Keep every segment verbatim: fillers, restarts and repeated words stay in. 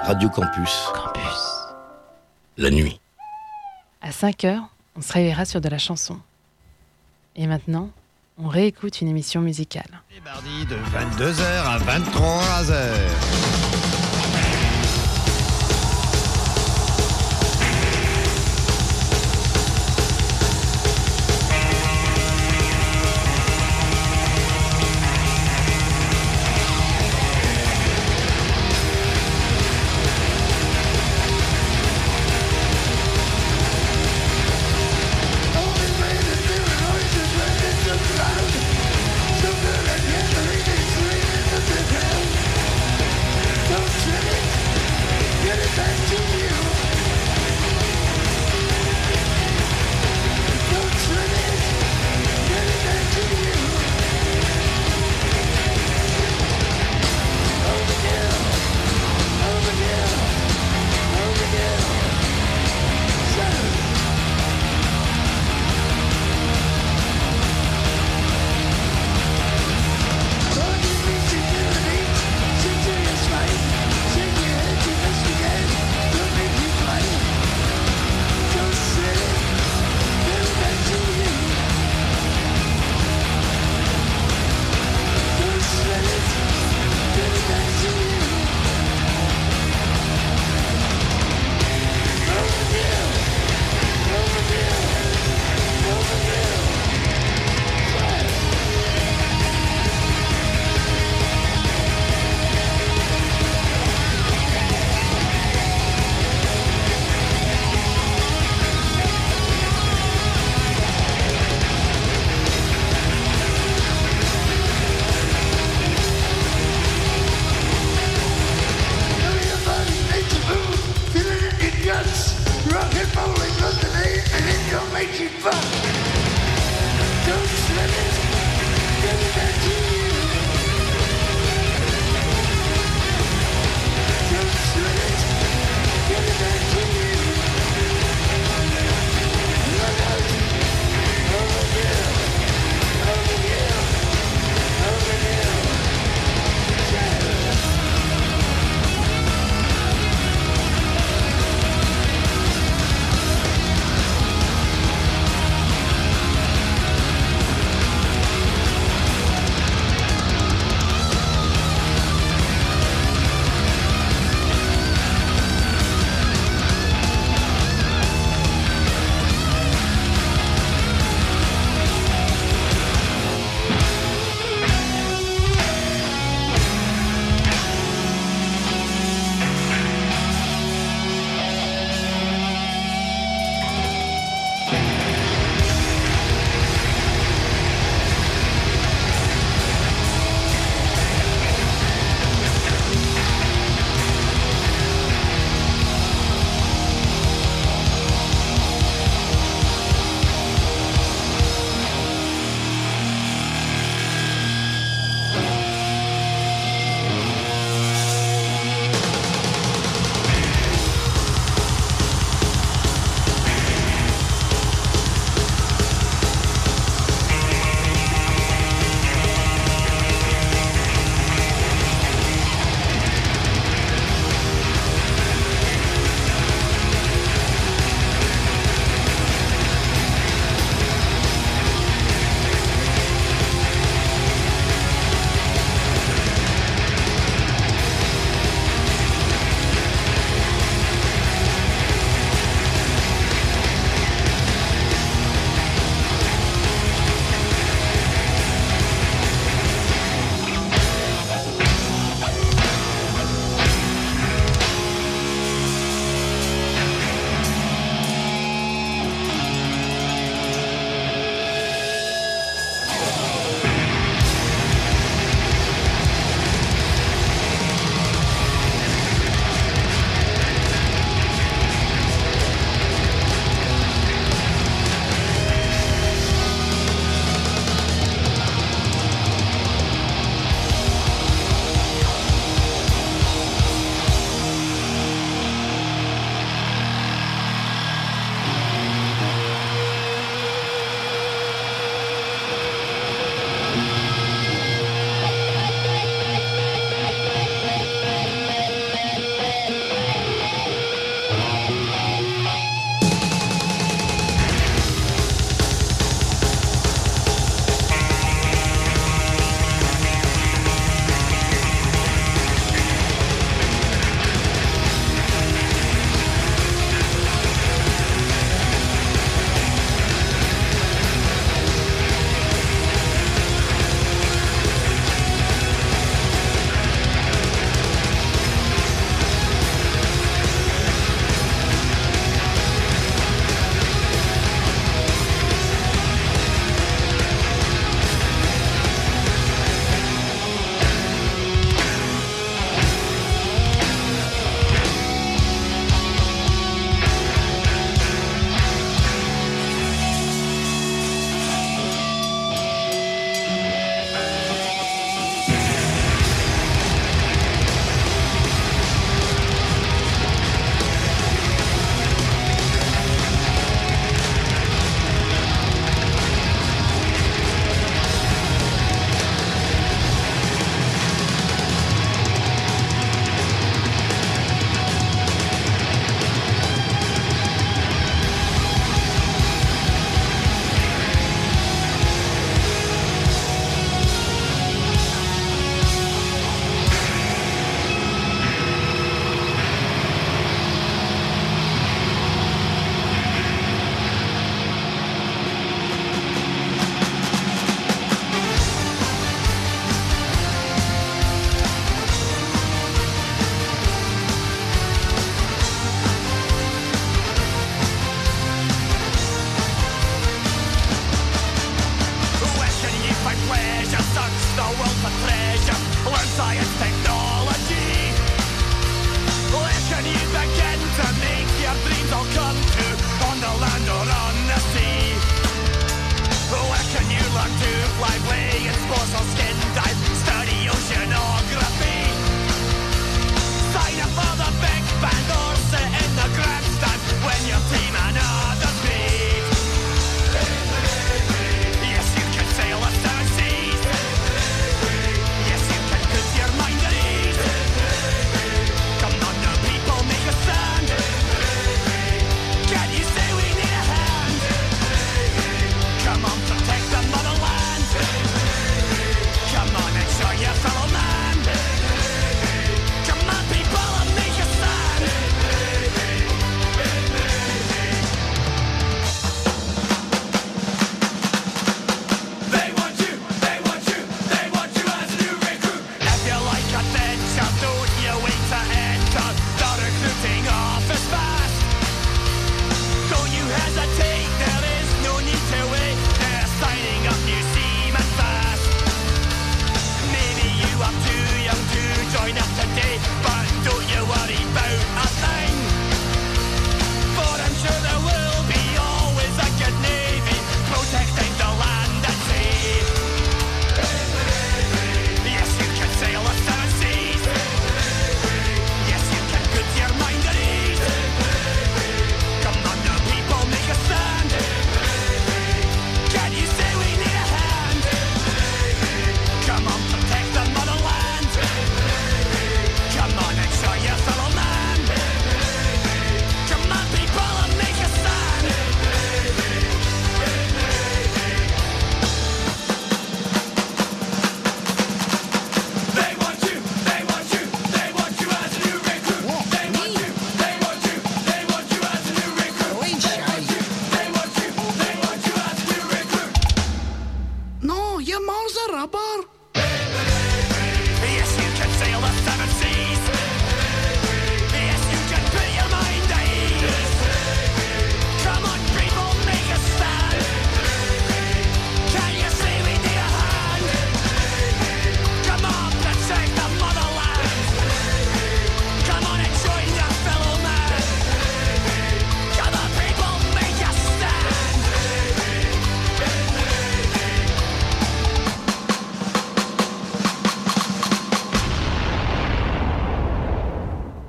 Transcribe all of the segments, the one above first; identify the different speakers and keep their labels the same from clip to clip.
Speaker 1: Radio Campus,
Speaker 2: Campus.
Speaker 1: la nuit.
Speaker 2: À cinq heures, on se réveillera sur de la chanson. Et maintenant, on réécoute une émission musicale.
Speaker 3: Les mardis de vingt-deux heures à vingt-trois heures.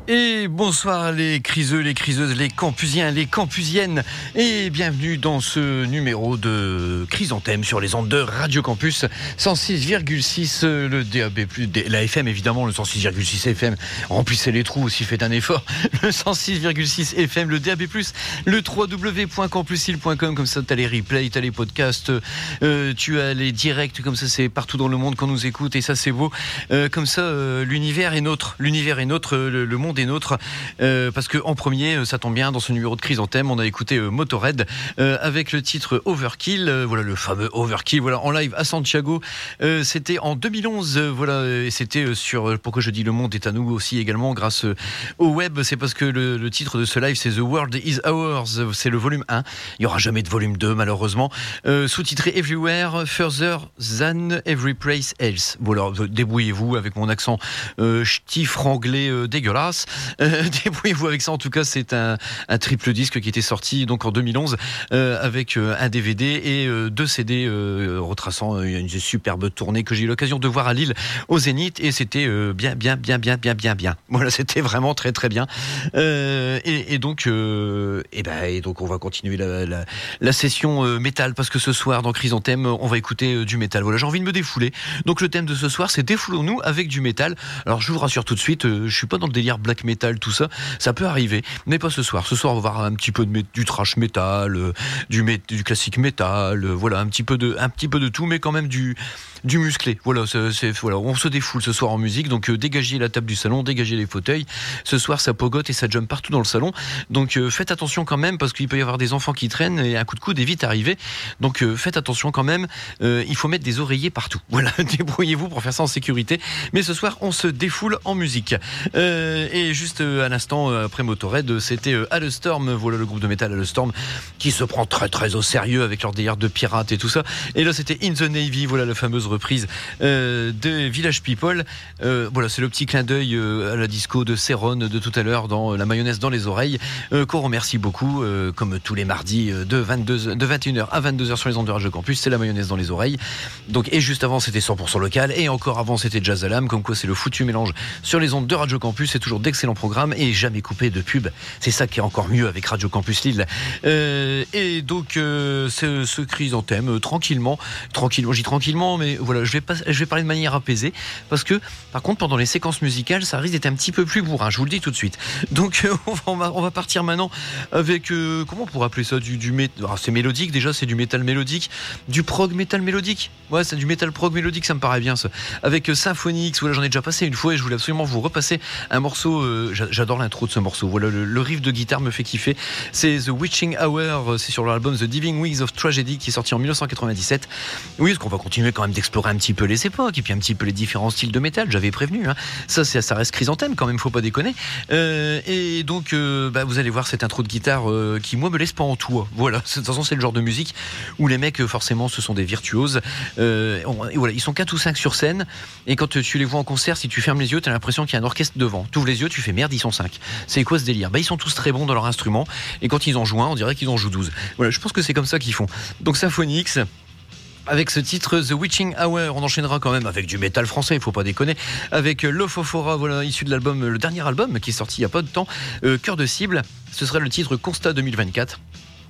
Speaker 1: Et bonsoir les criseux, les criseuses, les campusiens, les campusiennes et bienvenue dans ce numéro de Chrysanthème sur les ondes de Radio Campus cent six virgule six, le D A B plus, la F M évidemment, le cent six virgule six F M, remplissez les trous aussi, faites un effort, le cent six virgule six F M, le D A B plus, le w w w point campusil point com, comme ça tu as les replays, tu as les podcasts, euh, tu as les directs, comme ça c'est partout dans le monde qu'on nous écoute et ça c'est beau, euh, comme ça euh, l'univers est nôtre, l'univers est nôtre, le, le monde des nôtres, euh, parce que en premier, ça tombe bien, dans ce numéro de Chrysanthème, on a écouté euh, Motorhead euh, avec le titre Overkill, euh, voilà le fameux Overkill, voilà en live à Santiago. Euh, c'était en deux mille onze, euh, voilà, et c'était euh, sur. Pourquoi je dis le monde est à nous aussi également grâce euh, au web, c'est parce que le, le titre de ce live c'est The World Is Ours, c'est le volume un. Il n'y aura jamais de volume deux malheureusement. Euh, sous-titré Everywhere, Further Than Every Place Else. Voilà, débrouillez-vous avec mon accent euh, ch'ti franglais euh, dégueulasse. Euh, débrouillez-vous avec ça. En tout cas, c'est un, un triple disque qui était sorti donc en deux mille onze euh, avec euh, un D V D et euh, deux C D euh, retraçant euh, une superbe tournée que j'ai eu l'occasion de voir à Lille au Zénith et c'était euh, bien, bien, bien, bien, bien, bien, bien. Voilà, c'était vraiment très, très bien. Euh, et, et donc, euh, et ben, et donc, on va continuer la, la, la session euh, métal parce que ce soir dans Chrysanthème, on va écouter euh, du métal. Voilà, j'ai envie de me défouler. Donc, le thème de ce soir, c'est défoulons-nous avec du métal. Alors, je vous rassure tout de suite, euh, je suis pas dans le délire black metal, tout ça, ça peut arriver, mais pas ce soir. Ce soir, on va voir un petit peu de, du trash metal, euh, du, mé- du classique metal, euh, voilà, un petit peu de, un petit peu de tout, mais quand même du, du musclé. Voilà, c'est, c'est, voilà, on se défoule ce soir en musique, donc euh, dégagez la table du salon, dégagez les fauteuils. Ce soir, ça pogote et ça jump partout dans le salon, donc euh, faites attention quand même, parce qu'il peut y avoir des enfants qui traînent et un coup de coude est vite arrivé, donc euh, faites attention quand même, euh, il faut mettre des oreillers partout. Voilà, débrouillez-vous pour faire ça en sécurité, mais ce soir, on se défoule en musique. Euh, et juste euh, à l'instant, euh, après Motorhead, c'était euh, Halestorm, voilà le groupe de métal Halestorm, qui se prend très très au sérieux avec leur délire de pirates et tout ça. Et là, c'était In the Navy, voilà la fameuse reprise euh, de Village People. Euh, voilà, c'est le petit clin d'œil euh, à la disco de Céron de tout à l'heure dans La mayonnaise dans les oreilles, euh, qu'on remercie beaucoup, euh, comme tous les mardis euh, de, vingt-deux, de vingt et une heures à vingt-deux heures sur les ondes de Radio Campus, c'est La mayonnaise dans les oreilles. Donc, et juste avant, c'était cent pour cent local, et encore avant, c'était Jazz Alarm, comme quoi c'est le foutu mélange sur les ondes de Radio Campus. C'est toujours d'excellents programmes et jamais coupé de pub. C'est ça qui est encore mieux avec Radio Campus Lille. Euh, et donc, euh, ce, ce Chrysanthème, euh, tranquillement, tranquillement, j'y tranquillement, mais voilà, je vais pas, je vais parler de manière apaisée, parce que, par contre, pendant les séquences musicales, ça risque d'être un petit peu plus bourrin, je vous le dis tout de suite. Donc, euh, on, va, on va partir maintenant avec, euh, comment on pourrait appeler ça, du, du mé- alors, c'est mélodique, déjà, c'est du métal mélodique, du prog métal mélodique. Ouais, c'est du métal prog mélodique, ça me paraît bien, ça. Avec euh, Symphonix, voilà, j'en ai déjà passé une fois et je voulais absolument vous repasser un morceau, euh, j'adore l'intro de ce morceau, voilà, le, le riff de guitare me fait kiffer, c'est The Witching Hour, c'est sur l'album The Diving Wings of Tragedy qui est sorti en dix-neuf cent quatre-vingt-dix-sept. Oui, parce qu'on va continuer quand même d'explorer un petit peu les époques et puis un petit peu les différents styles de métal, j'avais prévenu, hein. ça, c'est, ça reste Chrysanthème quand même, faut pas déconner. Euh, et donc, euh, bah, vous allez voir cette intro de guitare euh, qui, moi, me laisse pas en toi. Voilà, de toute façon, c'est le genre de musique où les mecs, forcément, ce sont des virtuoses. Euh, et voilà, ils sont quatre ou cinq sur scène et quand tu les vois en concert, si tu fermes les yeux, t'as l'impression qu'il y a un orchestre devant. Tu ouvres les yeux, tu fais merde, ils sont cinq. C'est quoi ce délire ? Bah, ils sont tous très bons dans leur instrument et quand ils en jouent un, on dirait qu'ils en jouent douze. Voilà, je pense que c'est comme ça qu'ils font. Donc Symphonix, avec ce titre The Witching Hour, on enchaînera quand même avec du métal français, il faut pas déconner, avec Lofofora, voilà, issu de l'album, le dernier album qui est sorti il y a pas de temps, euh, Cœur de cible. Ce serait le titre Constat deux mille vingt-quatre.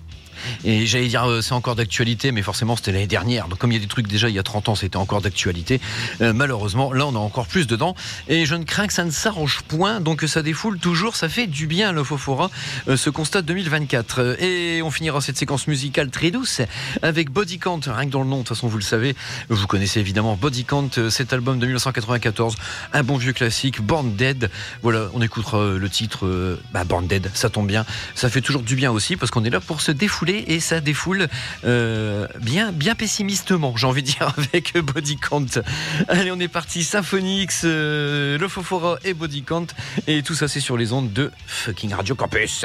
Speaker 1: Et j'allais dire euh, c'est encore d'actualité, mais forcément c'était l'année dernière, donc comme il y a des trucs déjà il y a trente ans c'était encore d'actualité, euh, malheureusement là on a encore plus dedans et je ne crains que ça ne s'arrange point, donc ça défoule toujours, ça fait du bien le Fofora, euh, ce constat deux mille vingt-quatre. Et on finira cette séquence musicale très douce avec Body Count, rien que dans le nom de toute façon vous le savez, vous connaissez évidemment Body Count, cet album de dix-neuf cent quatre-vingt-quatorze, un bon vieux classique, Born Dead. Voilà, on écoutera le titre euh, bah, Born Dead, ça tombe bien, ça fait toujours du bien aussi parce qu'on est là pour se défouler et ça défoule euh, bien, bien pessimistement, j'ai envie de dire, avec Body Count. Allez, on est parti, Symphonix, euh, le Fofora et Body Count, et tout ça c'est sur les ondes de fucking Radio Campus.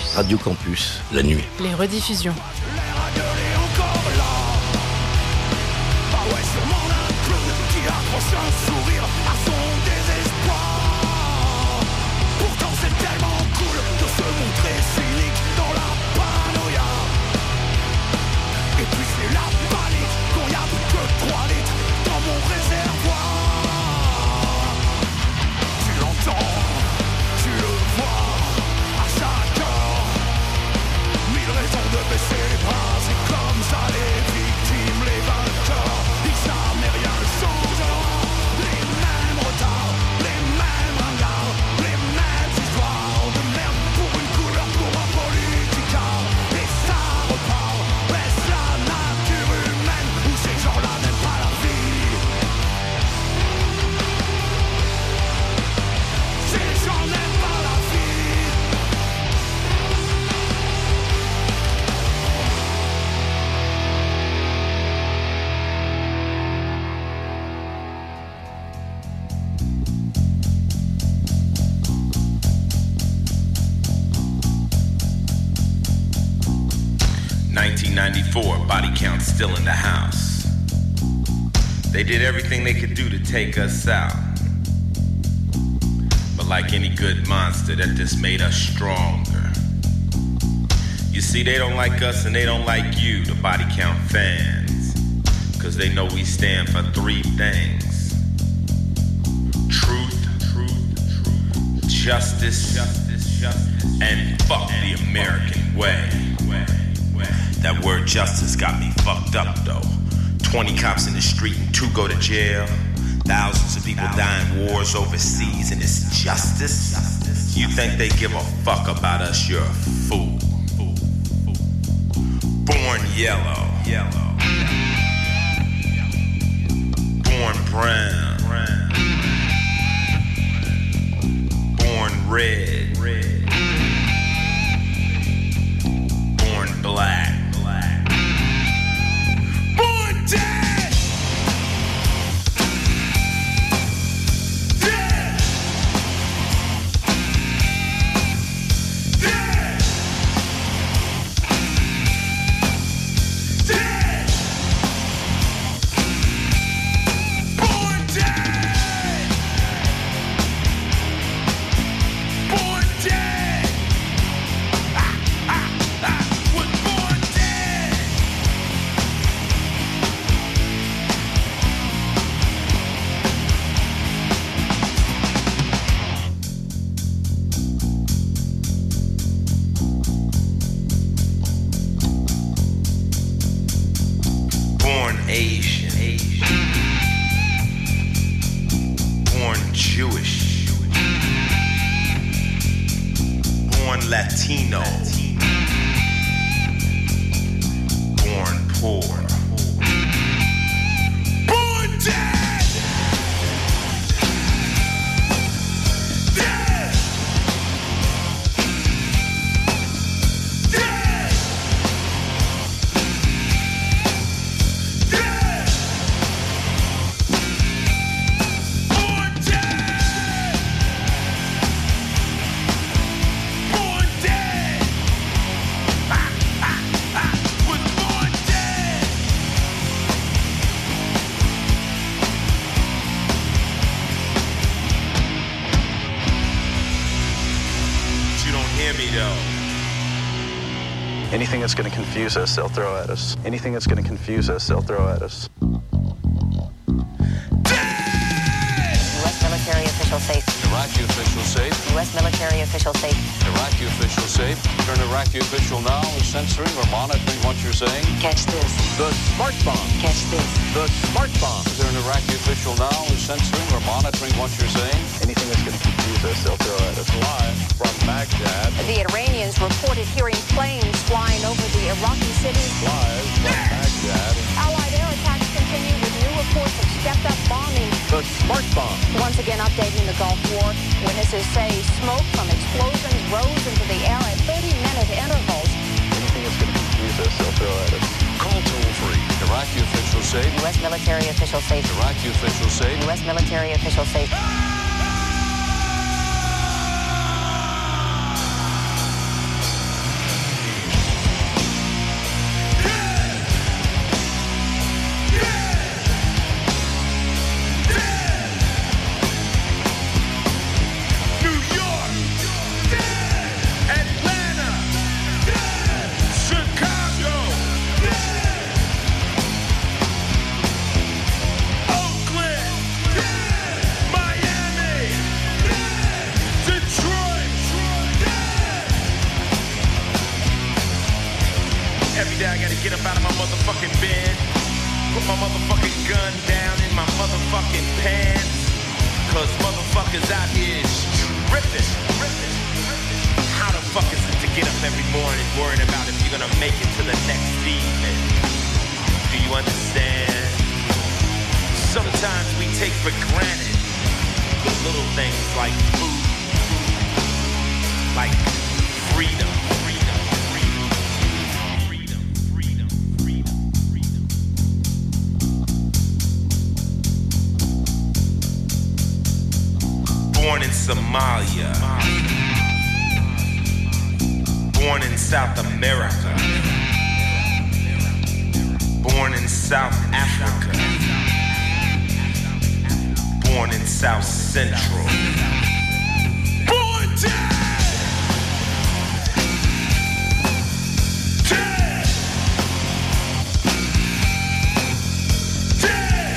Speaker 4: Radio Campus, la nuit.
Speaker 2: Les rediffusions.
Speaker 5: Un sourire à son désespoir. Pourtant c'est tellement cool de se montrer cynique dans la paranoïa. Et puis c'est la panique quand y a plus que trois litres dans mon réservoir. Tu l'entends, tu le vois à chaque heure. Mille raisons de baisser les bras, c'est comme ça les victimes, les vainqueurs. Ils savent mais rien ne changera.
Speaker 6: nineteen ninety-four, body count still in the house. They did everything they could do to take us out. But like any good monster, that just made us stronger. You see, they don't like us and they don't like you, the body count fans. Cause they know we stand for three things. Truth, truth, truth, justice, justice, justice, and fuck the American way. That word justice got me fucked up though. twenty cops in the street and two go to jail. Thousands of people die in wars overseas and it's justice? You think they give a fuck about us? You're a fool. Born yellow. Born brown. Born red. Born black. Dead! Dead! Dead! Dead! Born dead! Born dead! Ah, ah, ah, was born dead! Asian, Asian, born Jewish, born Latino, born poor, born dead, dead, dead.
Speaker 7: Anything that's going to confuse us, they'll throw at us. Anything that's going to confuse us, they'll throw at us.
Speaker 8: U S military official safe.
Speaker 9: Iraqi official safe.
Speaker 8: U S military official safe.
Speaker 9: Iraqi official safe. An Iraqi official now is censoring or monitoring what you're saying.
Speaker 8: Catch this.
Speaker 9: The smart bomb.
Speaker 8: Catch this.
Speaker 9: The smart bomb. Is there an Iraqi official now is censoring or monitoring what you're saying?
Speaker 7: Anything that's going to confuse us, they'll throw at us.
Speaker 9: Live from Baghdad.
Speaker 8: The Iranians reported hearing planes flying over the Iraqi cities.
Speaker 9: Live from Baghdad.
Speaker 8: Allied air attacks continue with new reports of stepped-up bombing.
Speaker 9: The smart bomb.
Speaker 8: Once again updating the Gulf War. Witnesses say smoke from explosions rose into the air at thirty-minute intervals.
Speaker 7: Anything that's going to confuse us, they'll throw at us.
Speaker 9: Call toll-free. Iraqi official safe.
Speaker 8: U S military official safe.
Speaker 9: Iraqi official safe.
Speaker 8: U S military official safe.
Speaker 6: get up out of my motherfucking bed, put my motherfucking gun down in my motherfucking pants, cause motherfuckers out here is tripping. How the fuck is it to get up every morning worrying about if you're gonna make it to the next evening? Do you understand? Sometimes we take for granted the little things like food, like freedom. Born in Somalia, born in South America, born in South Africa, born in South Central, born dead, dead, dead.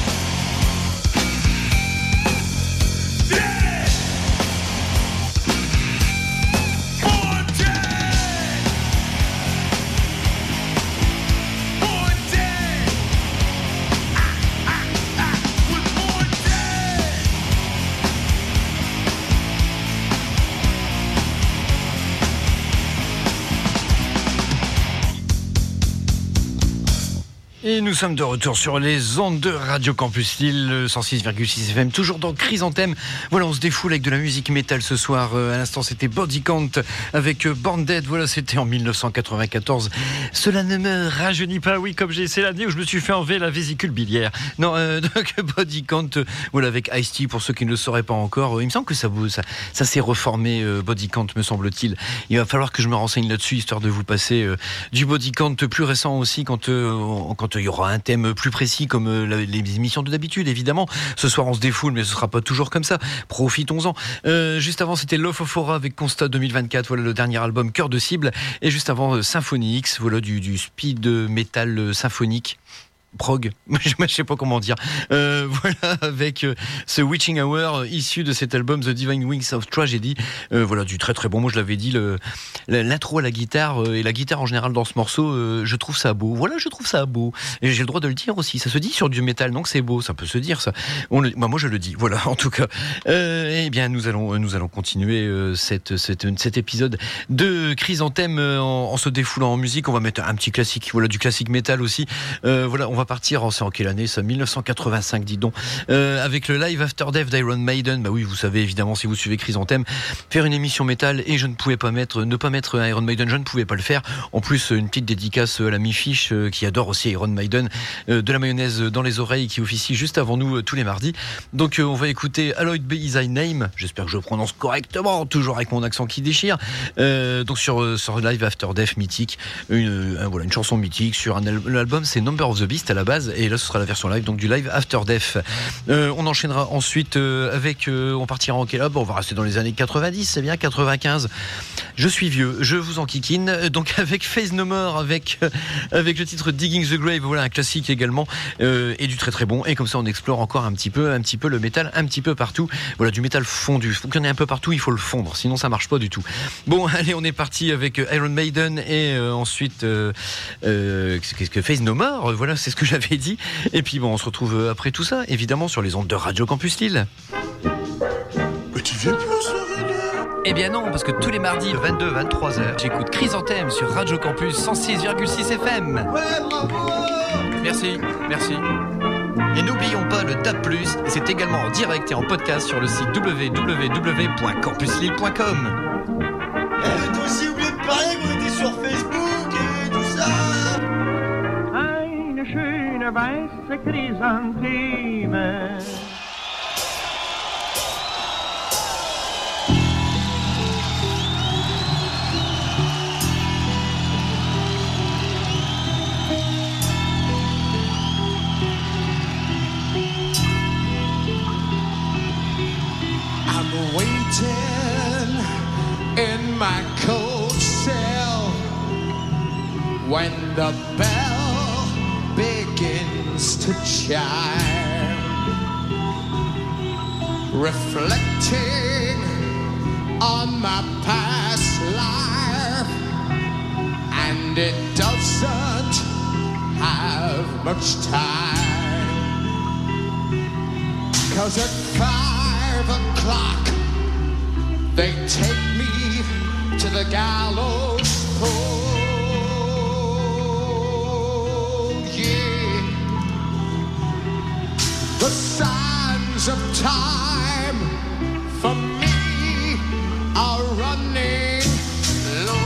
Speaker 1: Et nous sommes de retour sur les ondes de Radio Campus Lille, cent six virgule six F M, toujours dans Chrysanthème. Voilà, on se défoule avec de la musique métal ce soir. Euh, à l'instant, c'était Body Count avec euh, Born Dead. Voilà, c'était en dix-neuf cent quatre-vingt-quatorze. Cela ne me rajeunit pas, oui, comme j'ai, c'est l'année où je me suis fait enlever la vésicule biliaire. Non, euh, donc Body Count, euh, voilà, avec Ice-T, pour ceux qui ne le sauraient pas encore. Euh, il me semble que ça, ça, ça s'est reformé, euh, Body Count, me semble-t-il. Il va falloir que je me renseigne là-dessus, histoire de vous passer euh, du Body Count plus récent aussi, quand, euh, quand il y aura un thème plus précis comme euh, les émissions de d'habitude, évidemment. Ce soir, on se défoule, mais ce sera pas toujours comme ça. Profitons-en. Euh, juste avant, c'était Love of Aura avec Constat deux mille vingt-quatre. Voilà le dernier album Cœur de cible. Et juste avant, euh, Symphony X. Voilà du, du speed metal euh, symphonique. Prog, je ne sais pas comment dire. Euh, voilà, avec euh, ce Witching Hour euh, issu de cet album The Divine Wings of Tragedy. Euh, voilà, du très très bon. Moi, je l'avais dit, le, l'intro à la guitare euh, et la guitare en général dans ce morceau, euh, je trouve ça beau. Voilà, je trouve ça beau. Et j'ai le droit de le dire aussi. Ça se dit sur du métal, donc c'est beau. Ça peut se dire, ça. On le, moi, moi, je le dis. Voilà, en tout cas. Euh, eh bien, nous allons, nous allons continuer euh, cette, cette, cet épisode de Chrysanthème euh, en, en se défoulant en musique. On va mettre un petit classique. Voilà, du classique métal aussi. Euh, voilà, on va partir, c'est en quelle année ça, dix-neuf cent quatre-vingt-cinq, dis donc, euh, avec le Live After Death d'Iron Maiden. Bah oui, vous savez évidemment, si vous suivez Chrysanthème, faire une émission métal, et je ne pouvais pas mettre, ne pas mettre Iron Maiden, je ne pouvais pas le faire. En plus, une petite dédicace à la mi-fiche euh, qui adore aussi Iron Maiden, euh, de la mayonnaise dans les oreilles, qui officie juste avant nous euh, tous les mardis. Donc euh, on va écouter Hallowed Be Thy Name. J'espère que je prononce correctement, toujours avec mon accent qui déchire. Euh, donc sur, euh, sur Live After Death mythique, une, euh, voilà, une chanson mythique sur un al- l'album, c'est Number of the Beast à la base, et là ce sera la version live, donc du Live After Death. Euh, on enchaînera ensuite euh, avec, euh, on partira en quelle heure ? Bon, on va rester dans les années quatre-vingt-dix, c'est bien, quatre-vingt-quinze. Je suis vieux, je vous en kikine. Donc avec Faith No More, avec, euh, avec le titre Digging the Grave, voilà un classique également, euh, et du très très bon. Et comme ça on explore encore un petit peu, un petit peu le métal, un petit peu partout. Voilà, du métal fondu. Il faut qu'il y en ait un peu partout, il faut le fondre, sinon ça marche pas du tout. Bon, allez, on est parti avec Iron Maiden, et euh, ensuite euh, euh, qu'est-ce que Faith No More, voilà, c'est ce que j'avais dit. Et puis bon, on se retrouve après tout ça, évidemment, sur les ondes de Radio Campus Lille.
Speaker 5: Mais tu viens plus, René ?
Speaker 1: Eh bien non, parce que tous les mardis, vingt-deux à vingt-trois heures, j'écoute Chrysanthème sur Radio Campus cent six virgule six F M.
Speaker 5: Ouais, bravo !
Speaker 1: Merci, merci. Et n'oublions pas le D A B plus, et c'est également en direct et en podcast sur le site w w w point campus lille point com.
Speaker 4: Eh, toi aussi, oublié de parler, qu'on était sur Facebook et tout ça.
Speaker 10: Eine schöne weiße Chrysantheme.
Speaker 5: I'm waiting in my cold cell when the bell begins to chime, reflecting on my past life, and it doesn't much time. 'Cause at five o'clock they take me to the gallows pole. Yeah, the sands of time for me are running low.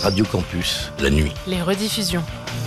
Speaker 11: Radio Campus, la nuit.
Speaker 2: Les rediffusions.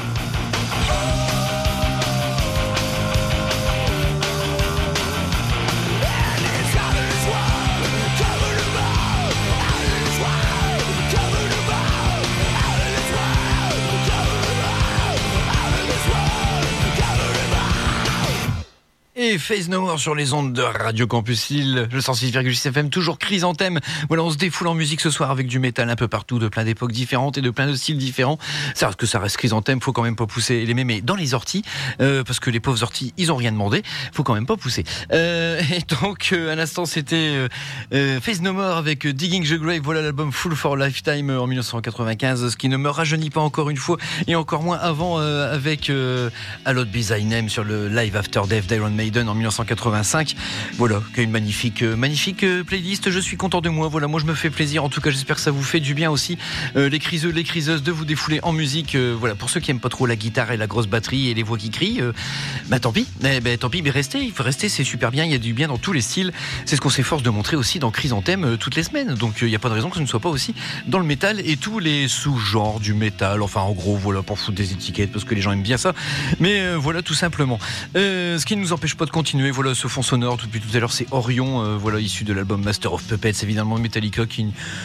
Speaker 1: Et Faith No More sur les ondes de Radio Campus Lille, le cent six virgule six F M, toujours Chrysanthème. Voilà, on se défoule en musique ce soir avec du métal un peu partout, de plein d'époques différentes et de plein de styles différents. C'est parce que ça reste Chrysanthème, faut quand même pas pousser les mémés dans les orties, euh, parce que les pauvres orties, ils ont rien demandé, faut quand même pas pousser. Euh, et donc, euh, à l'instant, c'était euh, euh, Faith No More avec Digging the Grave, voilà l'album Full for Lifetime en dix-neuf cent quatre-vingt-quinze, ce qui ne me rajeunit pas encore une fois, et encore moins avant euh, avec euh, Hallowed Be Thy Name sur le Live After Death d'Iron Maiden en dix-neuf cent quatre-vingt-cinq. Voilà, une magnifique, euh, magnifique euh, playlist. Je suis content de moi. Voilà, moi je me fais plaisir. En tout cas, j'espère que ça vous fait du bien aussi, euh, les criseux, les criseuses, de vous défouler en musique. Euh, voilà, pour ceux qui aiment pas trop la guitare et la grosse batterie et les voix qui crient, euh, bah tant pis. Eh, bah, tant pis, mais restez. Il faut rester. C'est super bien. Il y a du bien dans tous les styles. C'est ce qu'on s'efforce de montrer aussi dans Chrysanthème euh, toutes les semaines. Donc il euh, n'y a pas de raison que ce ne soit pas aussi dans le métal et tous les sous-genres du métal. Enfin, en gros, voilà, pour foutre des étiquettes parce que les gens aiment bien ça. Mais euh, voilà, tout simplement. Euh, ce qui ne nous empêche pas de continuer. Voilà, ce fond sonore depuis tout à l'heure, c'est Orion, euh, voilà, issu de l'album Master of Puppets, évidemment Metallica qui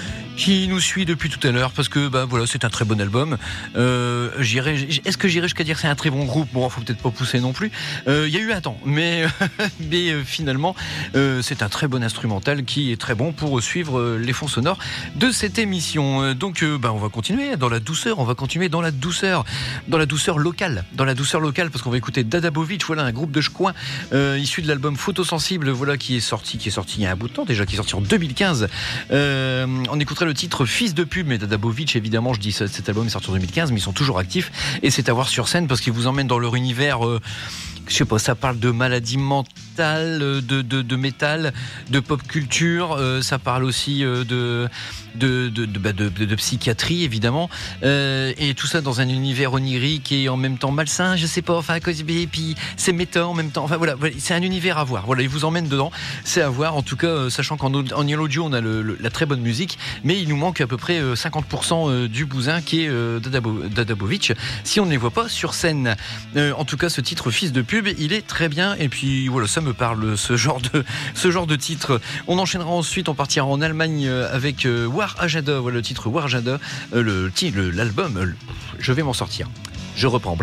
Speaker 1: qui nous suit depuis tout à l'heure parce que bah voilà, c'est un très bon album. Euh, j'irai, est-ce que j'irai jusqu'à dire que c'est un très bon groupe? Bon, faut peut-être pas pousser non plus. Il euh, y a eu un temps, mais mais euh, finalement, euh, c'est un très bon instrumental qui est très bon pour suivre euh, les fonds sonores de cette émission. Euh, donc, euh, bah on va continuer dans la douceur. On va continuer dans la douceur, dans la douceur locale, dans la douceur locale, parce qu'on va écouter Dadabovic. Voilà, un groupe de Ch'coin euh, issu de l'album Photosensible. Voilà, qui est sorti, qui est sorti il y a un bout de temps déjà, qui est sorti en deux mille quinze. Euh, on écouterait le titre Fils de pub, mais Dadabovic, évidemment, je dis ça, cet album est sorti en deux mille quinze, mais ils sont toujours actifs et c'est à voir sur scène parce qu'ils vous emmènent dans leur univers. Euh, je sais pas, ça parle de maladie mentale, de, de, de métal, de pop culture, euh, ça parle aussi euh, de, de, de, de, de, de, de psychiatrie, évidemment, euh, et tout ça dans un univers onirique et en même temps malsain, je sais pas, enfin, et puis c'est méta en même temps, enfin voilà, c'est un univers à voir, voilà, ils vous emmènent dedans, c'est à voir, en tout cas, euh, sachant qu'en en audio, on a le, le, la très bonne musique, mais il nous manque à peu près euh, cinquante pour cent du bousin qui est euh, Dadabo, Dadabovic, si on ne les voit pas sur scène. Euh, en tout cas, ce titre Fils de pub, il est très bien, et puis voilà, ça me parle, ce genre de, ce genre de titre. On enchaînera ensuite, on partira en Allemagne avec euh, War Ajada, voilà le titre War Ajada, euh, le, le, l'album, euh, je vais m'en sortir. Je reprends.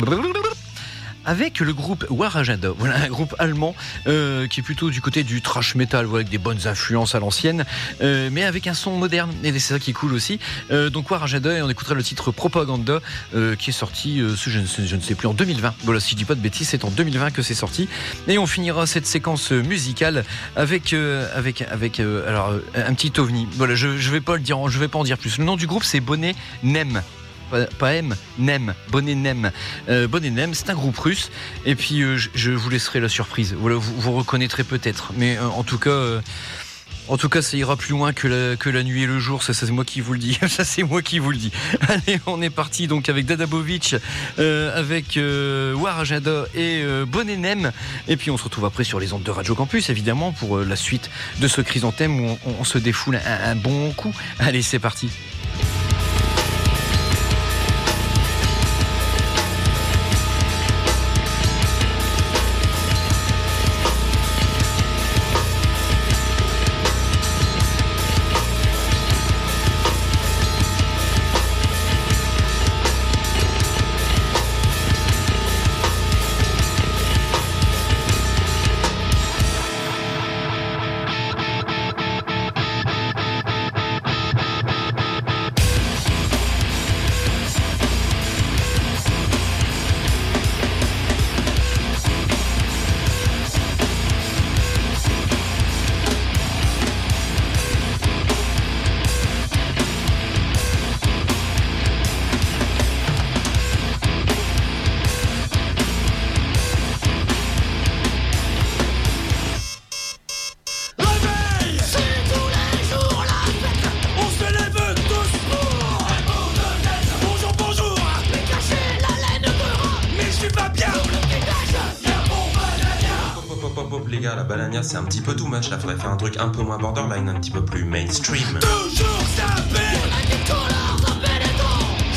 Speaker 1: Avec le groupe War Ajada, voilà un groupe allemand euh, qui est plutôt du côté du thrash metal, voilà, avec des bonnes influences à l'ancienne, euh, mais avec un son moderne, et c'est ça qui est cool aussi. Euh, donc War Ajada, et on écouterait le titre Propaganda, euh, qui est sorti, euh, je, ne sais, je ne sais plus, en deux mille vingt. Voilà, si je dis pas de bêtises, c'est en deux mille vingt que c'est sorti. Et on finira cette séquence musicale avec euh, avec avec euh, alors euh, un petit ovni. Voilà, je je vais pas le dire, je vais pas en dire plus. Le nom du groupe c'est Bonnet Nem. Pas M, Nem, Bonnet Nem. Euh, Bonnet Nem, c'est un groupe russe. Et puis, euh, je, je vous laisserai la surprise. Voilà, vous, vous reconnaîtrez peut-être. Mais euh, en tout cas, euh, en tout cas, ça ira plus loin que la, que la nuit et le jour. Ça, ça, c'est moi qui vous le dis. Ça, c'est moi qui vous le dis. Allez, on est parti donc avec Dadabovic, euh, avec euh, War Ajada et euh, Bonnet Nem. Et puis, on se retrouve après sur les ondes de Radio Campus, évidemment, pour euh, la suite de ce Chrysanthème où on, on se défoule un, un bon coup. Allez, c'est parti.
Speaker 12: C'est un petit peu too much, là faudrait faire un truc un peu moins borderline, un petit peu plus mainstream.
Speaker 5: Toujours taper, on a des couleurs, ça fait des dons.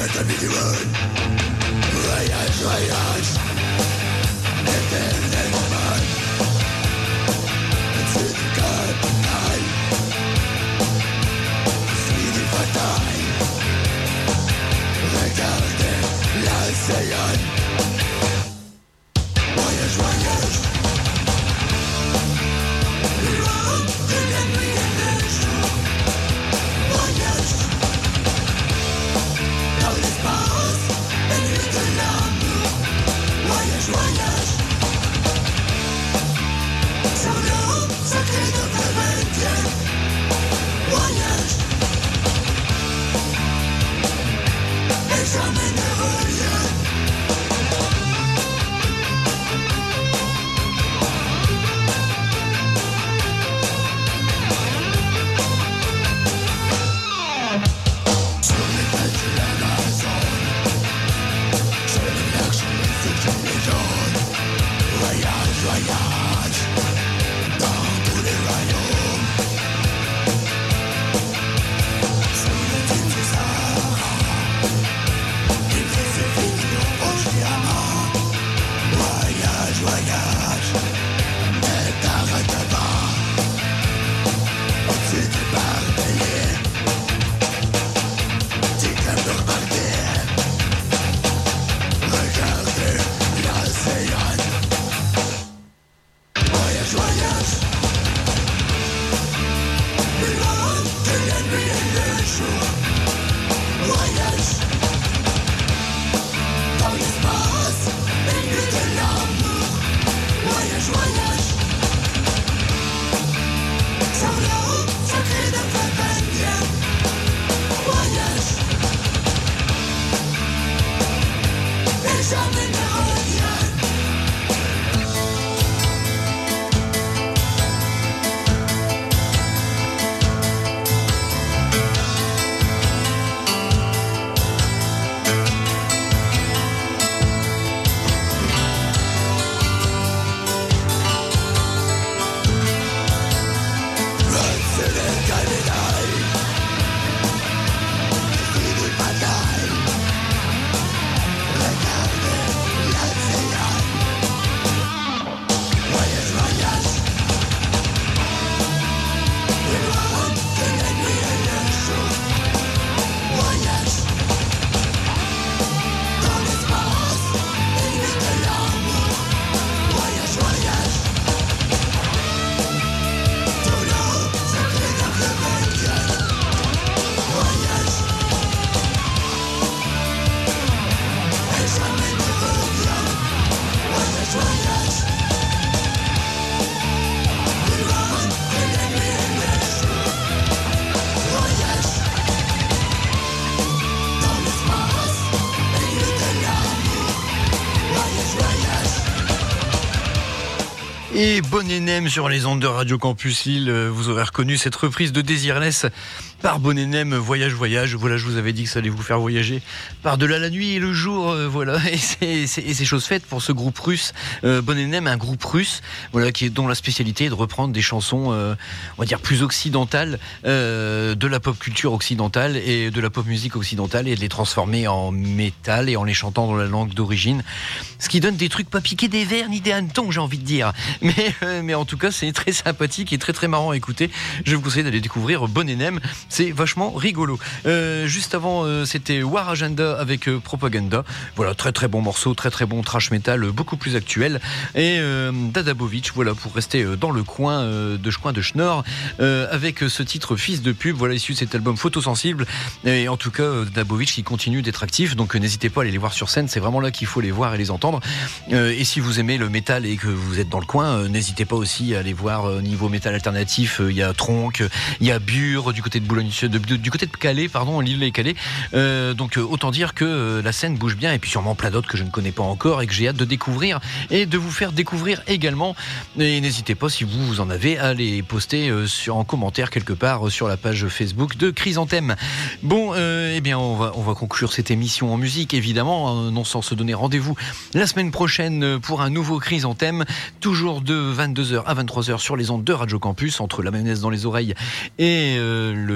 Speaker 1: Et Bonne Énem sur les ondes de Radio Campus Lille. Vous aurez reconnu cette reprise de Désirless par Bonne Énem, Voyage, Voyage. Voilà, je vous avais dit que ça allait vous faire voyager par-delà la nuit et le jour. Euh, voilà, et c'est, c'est, et c'est chose faite pour ce groupe russe. Euh, Bonne Énem, un groupe russe, voilà, qui est, dont la spécialité est de reprendre des chansons, euh, on va dire, plus occidentales, euh, de la pop culture occidentale et de la pop musique occidentale, et de les transformer en métal et en les chantant dans la langue d'origine. Ce qui donne des trucs pas piqués des vers ni des hannetons, j'ai envie de dire. Mais, euh, mais en tout cas, c'est très sympathique et très très marrant à écouter. Je vous conseille d'aller découvrir Bonne Énem. C'est vachement rigolo. Euh, juste avant, euh, c'était War Agenda avec euh, Propaganda. Voilà, très très bon morceau, très très bon trash metal, euh, beaucoup plus actuel. Et euh, Dadabovic, voilà, pour rester euh, dans le coin euh, de coin de Schnorr, euh, avec euh, ce titre Fils de pub, voilà, issu de cet album Photosensible. Et en tout cas, euh, Dadabovic qui continue d'être actif, donc euh, n'hésitez pas à aller les voir sur scène. C'est vraiment là qu'il faut les voir et les entendre. Euh, et si vous aimez le métal et que vous êtes dans le coin, euh, n'hésitez pas aussi à aller voir au euh, niveau métal alternatif. Il euh, y a Tronc, il y a Bure du côté de Boulogne, de, de, du côté de Calais, pardon, Lille et Calais. Euh, donc euh, autant dire que euh, la scène bouge bien, et puis sûrement plein d'autres que je ne connais pas encore et que j'ai hâte de découvrir et de vous faire découvrir également. Et n'hésitez pas, si vous, vous en avez, à les poster euh, sur, en commentaire quelque part euh, sur la page Facebook de Chrysanthème. Bon, euh, eh bien on va, on va conclure cette émission en musique, évidemment, hein, non sans se donner rendez-vous la semaine prochaine pour un nouveau Chrysanthème, toujours de vingt-deux heures à vingt-trois heures sur les ondes de Radio Campus, entre la mayonnaise dans les oreilles et euh, le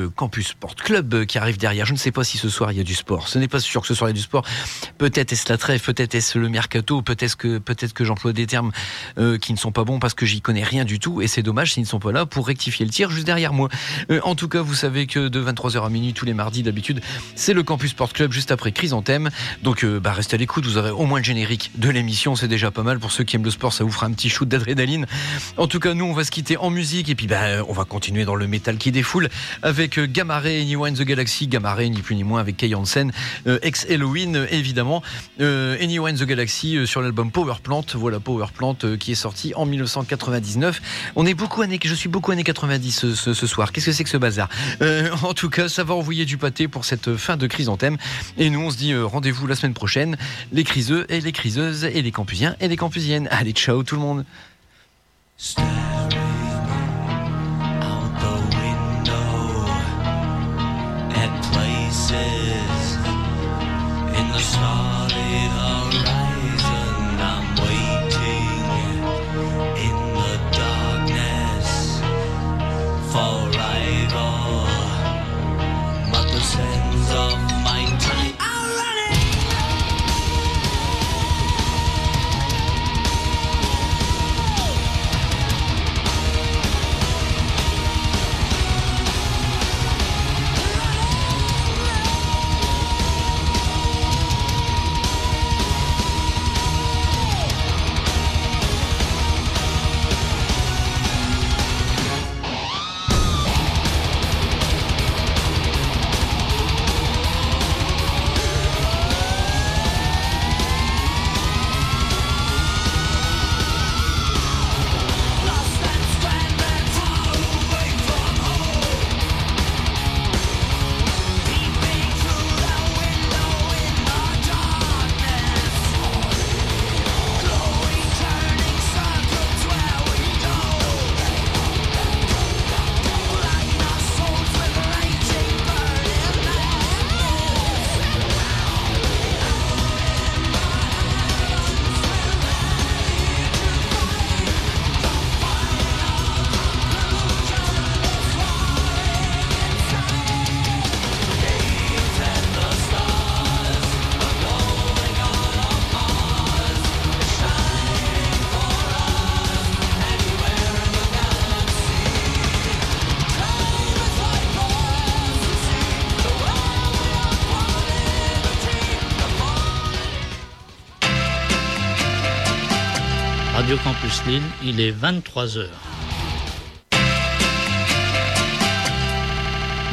Speaker 1: le Campus Sport Club qui arrive derrière. Je ne sais pas si ce soir il y a du sport. Ce n'est pas sûr que ce soir il y a du sport. Peut-être est-ce la trêve, peut-être est-ce le mercato, peut-être que, peut-être que j'emploie des termes euh, qui ne sont pas bons parce que j'y connais rien du tout et c'est dommage s'ils ne sont pas là pour rectifier le tir juste derrière moi. Euh, en tout cas, vous savez que de vingt-trois heures à minuit tous les mardis d'habitude, c'est le Campus Sport Club juste après Chrysanthème. Donc euh, bah, restez à l'écoute, vous aurez au moins le générique de l'émission, c'est déjà pas mal. Pour ceux qui aiment le sport, ça vous fera un petit shoot d'adrénaline. En tout cas, nous on va se quitter en musique et puis bah, on va continuer dans le métal qui défoule avec euh, Gamma Ray, Anyone the Galaxy. Gamma Ray, ni plus ni moins avec Kay Hansen, euh, ex-Halloween euh, évidemment. Euh, Anyone the Galaxy euh, sur l'album Power Plant. Voilà Power Plant euh, qui est sorti en dix-neuf cent quatre-vingt-dix-neuf. On est beaucoup années, je suis beaucoup années quatre-vingt-dix ce, ce, ce soir. Qu'est-ce que c'est que ce bazar? euh, En tout cas, ça va envoyer du pâté pour cette fin de Chrysanthème. Et nous, on se dit euh, rendez-vous la semaine prochaine. Les criseux et les criseuses et les campusiens et les campusiennes. Allez, ciao tout le monde.
Speaker 11: In the solid horizon, I'm waiting in the darkness for arrival, but the sense of my time are running.
Speaker 13: Radio Campus Lille, il est vingt-trois heures.